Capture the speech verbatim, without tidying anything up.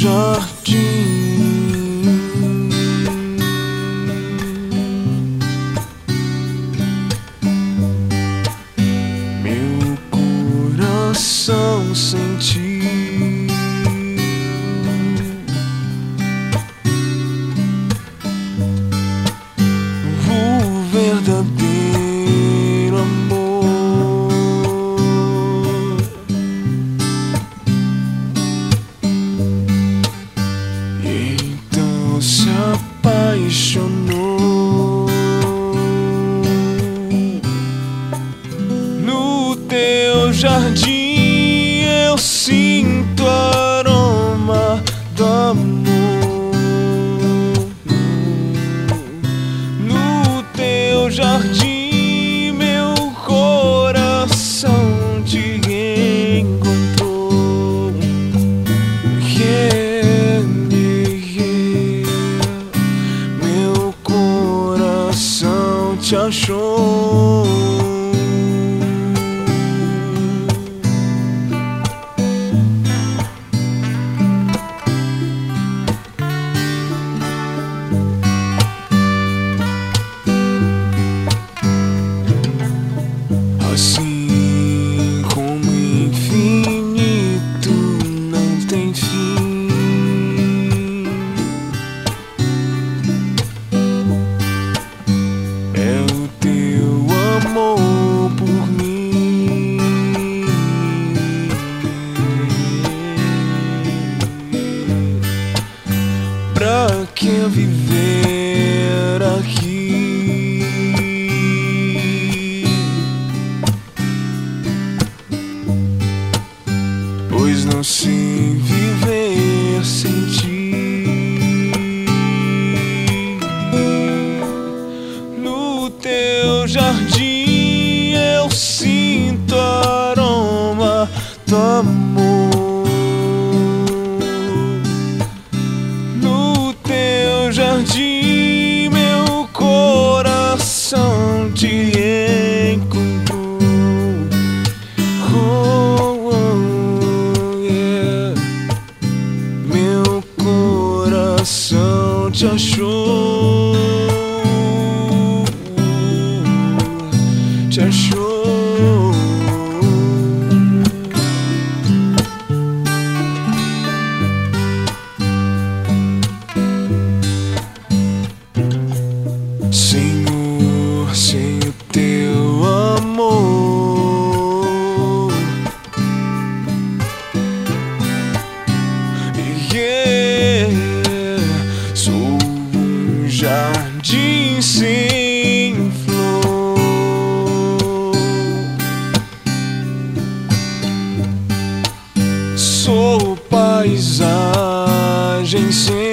jardim. Meu coração sentiu o verdadeiro amor. Então se apaixonou. No teu jardim eu sinto aroma do amor. No teu jardim meu coração te encontrou. Yeah, yeah. Meu coração te achou. Assim como infinito não tem fim, é o teu amor por mim. Pra que viver aqui? Pois não sei viver sem ti. No teu jardim eu sinto aroma do amor. No teu jardim meu coração te encontrou. Oh, oh, yeah. Meu coração te achou. Te achou. Senhor, sem o teu amor, yeah, sou um jardim sem flor. Sou paisagem sem